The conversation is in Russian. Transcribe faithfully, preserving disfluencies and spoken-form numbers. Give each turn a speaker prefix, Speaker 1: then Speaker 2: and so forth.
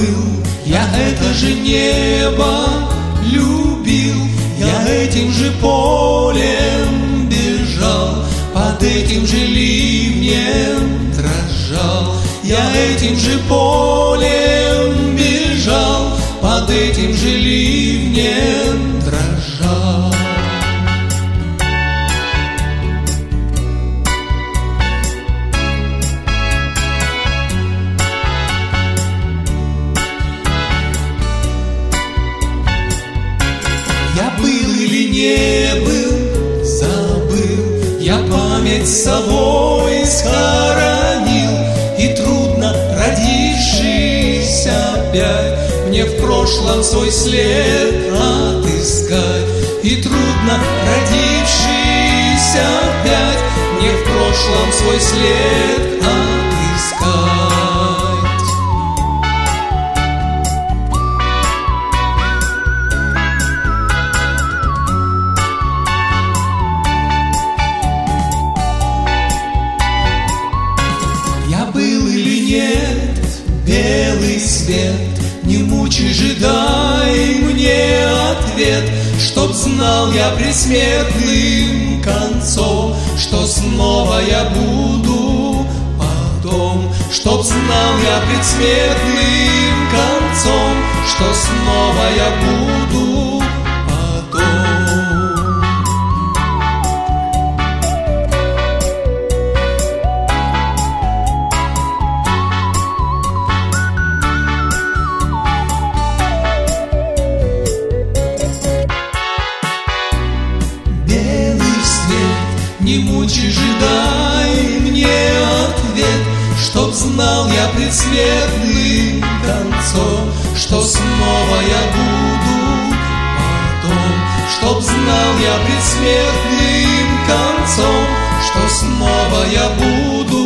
Speaker 1: забыл, я это же небо любил, я этим же полем бежал, под этим же ливнем дрожал, я этим же полем бежал, под этим же ливнем дрожал. Я был или не был, забыл, я память с собой схоронил, и трудно, родившись опять, мне в прошлом свой след отыскать. И трудно, родившись опять, мне в прошлом свой след отыскать. Я был или нет, белый свет, не мучай же, дай мне ответ, чтоб знал я предсмертным концом, что снова я буду потом. Чтоб знал я предсмертным концом, что снова я буду потом. Не мучай же, дай мне ответ, чтоб знал я предсмертным концом, что снова я буду потом. Чтоб знал я предсмертным концом, что снова я буду